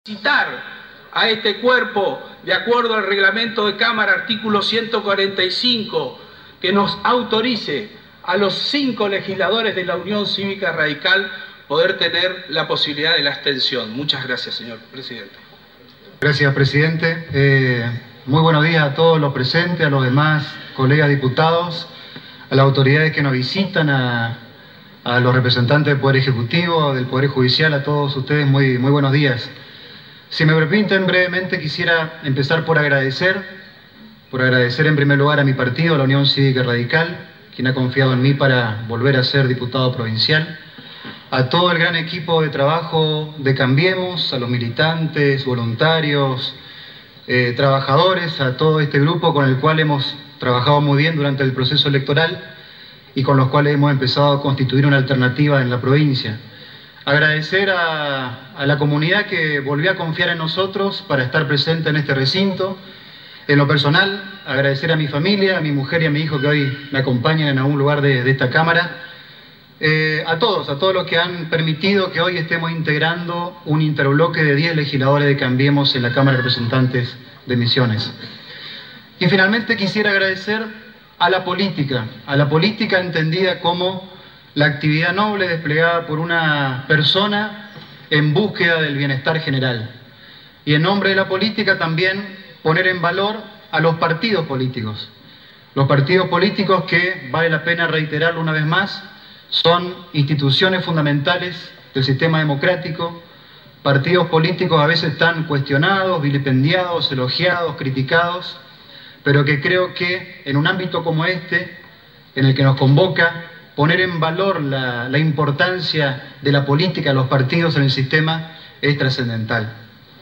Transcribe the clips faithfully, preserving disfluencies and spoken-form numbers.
Citar a este cuerpo, de acuerdo al reglamento de Cámara, artículo ciento cuarenta y cinco, que nos autorice a los cinco legisladores de la Unión Cívica Radical poder tener la posibilidad de la abstención. Muchas gracias, señor presidente. Gracias, presidente. Eh, muy buenos días a todos los presentes, a los demás colegas diputados, a las autoridades que nos visitan, a, a los representantes del Poder Ejecutivo, del Poder Judicial, a todos ustedes muy, muy buenos días. Si me permiten, brevemente quisiera empezar por agradecer, por agradecer en primer lugar a mi partido, la Unión Cívica Radical, quien ha confiado en mí para volver a ser diputado provincial, a todo el gran equipo de trabajo de Cambiemos, a los militantes, voluntarios, eh, trabajadores, a todo este grupo con el cual hemos trabajado muy bien durante el proceso electoral y con los cuales hemos empezado a constituir una alternativa en la provincia. Agradecer a, a la comunidad que volvió a confiar en nosotros para estar presente en este recinto. En lo personal, agradecer a mi familia, a mi mujer y a mi hijo que hoy me acompañan en algún lugar de, de esta Cámara. Eh, a todos, a todos los que han permitido que hoy estemos integrando un interbloque de diez legisladores de Cambiemos en la Cámara de Representantes de Misiones. Y finalmente quisiera agradecer a la política, a la política entendida como la actividad noble desplegada por una persona en búsqueda del bienestar general. Y en nombre de la política también poner en valor a los partidos políticos. Los partidos políticos que, vale la pena reiterarlo una vez más, son instituciones fundamentales del sistema democrático, partidos políticos a veces tan cuestionados, vilipendiados, elogiados, criticados, pero que creo que en un ámbito como este, en el que nos convoca poner en valor la, la importancia de la política, de los partidos en el sistema, es trascendental.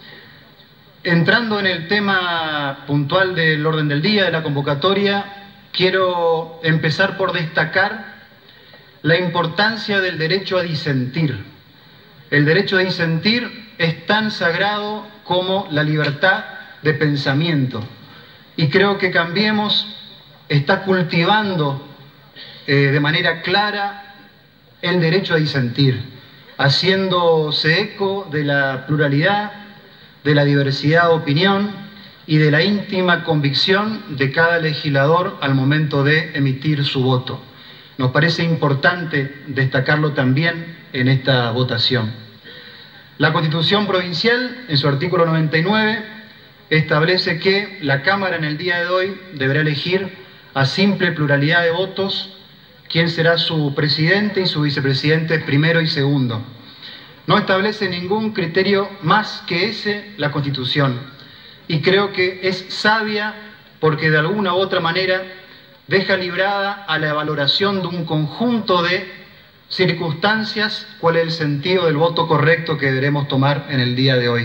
Entrando en el tema puntual del orden del día, de la convocatoria, quiero empezar por destacar la importancia del derecho a disentir. El derecho a disentir es tan sagrado como la libertad de pensamiento. Y creo que Cambiemos está cultivando Eh, de manera clara el derecho a disentir, haciéndose eco de la pluralidad, de la diversidad de opinión y de la íntima convicción de cada legislador al momento de emitir su voto. Nos parece importante destacarlo también en esta votación. La Constitución Provincial, en su artículo noventa y nueve, establece que la Cámara en el día de hoy deberá elegir a simple pluralidad de votos quién será su presidente y su vicepresidente primero y segundo. No establece ningún criterio más que ese la Constitución. Y creo que es sabia porque de alguna u otra manera deja librada a la valoración de un conjunto de circunstancias cuál es el sentido del voto correcto que deberemos tomar en el día de hoy.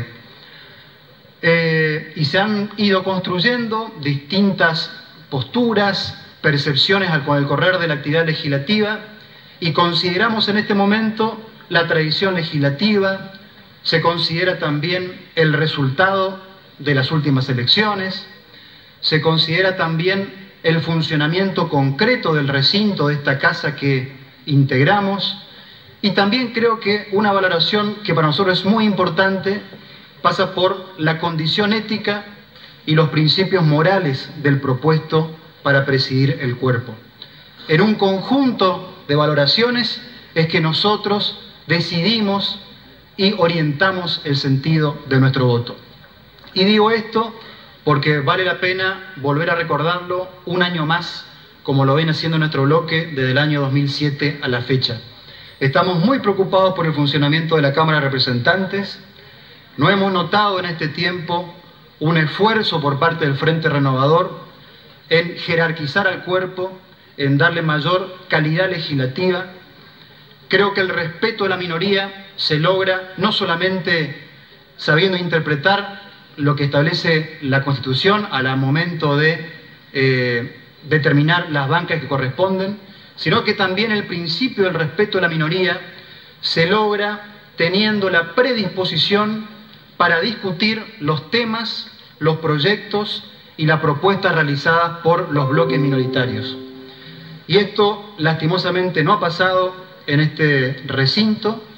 Eh, y se han ido construyendo distintas posturas, percepciones con el correr de la actividad legislativa y consideramos en este momento la tradición legislativa, se considera también el resultado de las últimas elecciones, se considera también el funcionamiento concreto del recinto de esta casa que integramos y también creo que una valoración que para nosotros es muy importante pasa por la condición ética y los principios morales del propuesto para presidir el cuerpo. En un conjunto de valoraciones es que nosotros decidimos y orientamos el sentido de nuestro voto. Y digo esto porque vale la pena volver a recordarlo un año más, como lo ven haciendo nuestro bloque desde el año dos mil siete a la fecha. Estamos muy preocupados por el funcionamiento de la Cámara de Representantes. No hemos notado en este tiempo un esfuerzo por parte del Frente Renovador en jerarquizar al cuerpo, en darle mayor calidad legislativa. Creo que el respeto a la minoría se logra no solamente sabiendo interpretar lo que establece la Constitución al momento de eh, determinar las bancas que corresponden, sino que también el principio del respeto a la minoría se logra teniendo la predisposición para discutir los temas, los proyectos y las propuestas realizadas por los bloques minoritarios. Y esto lastimosamente no ha pasado en este recinto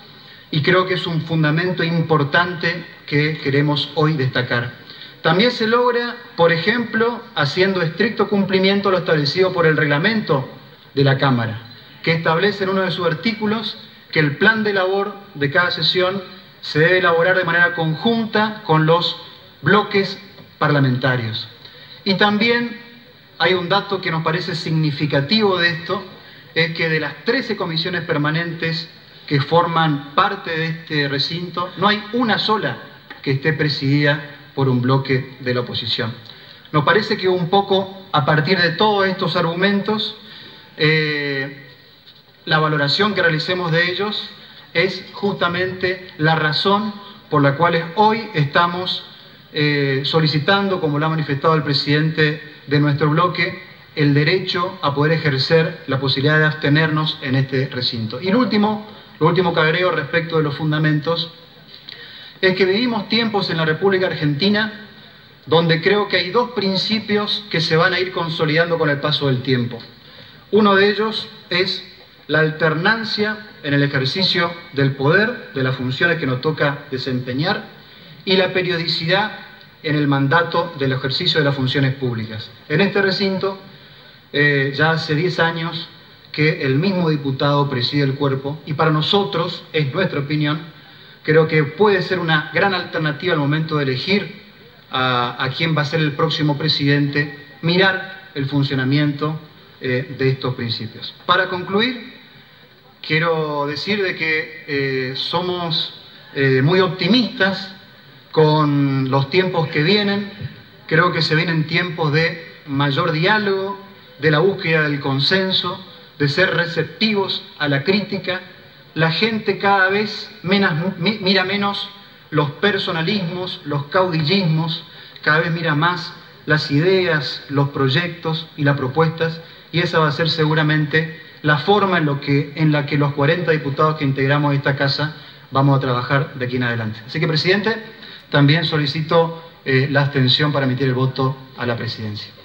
y creo que es un fundamento importante que queremos hoy destacar. También se logra, por ejemplo, haciendo estricto cumplimiento lo establecido por el reglamento de la Cámara, que establece en uno de sus artículos que el plan de labor de cada sesión se debe elaborar de manera conjunta con los bloques parlamentarios. Y también hay un dato que nos parece significativo de esto, es que de las trece comisiones permanentes que forman parte de este recinto, no hay una sola que esté presidida por un bloque de la oposición. Nos parece que un poco a partir de todos estos argumentos, eh, la valoración que realicemos de ellos es justamente la razón por la cual hoy estamos eh, solicitando, como lo ha manifestado el presidente de nuestro bloque, el derecho a poder ejercer la posibilidad de abstenernos en este recinto. Y lo último, lo último que agrego respecto de los fundamentos es que vivimos tiempos en la República Argentina donde creo que hay dos principios que se van a ir consolidando con el paso del tiempo. Uno de ellos es la alternancia en el ejercicio del poder, de las funciones que nos toca desempeñar, y la periodicidad en el mandato del ejercicio de las funciones públicas. En este recinto, eh, ya hace diez años que el mismo diputado preside el cuerpo, y para nosotros, es nuestra opinión, creo que puede ser una gran alternativa al momento de elegir a, a quién va a ser el próximo presidente, mirar el funcionamiento eh, de estos principios. Para concluir, quiero decir de que eh, somos eh, muy optimistas con los tiempos que vienen. Creo que se vienen tiempos de mayor diálogo, de la búsqueda del consenso, de ser receptivos a la crítica. La gente cada vez menos, mira menos los personalismos, los caudillismos, cada vez mira más las ideas, los proyectos y las propuestas, y esa va a ser seguramente la forma en, lo que, en la que los cuarenta diputados que integramos esta casa vamos a trabajar de aquí en adelante. Así que, presidente, también solicito eh, la abstención para emitir el voto a la presidencia.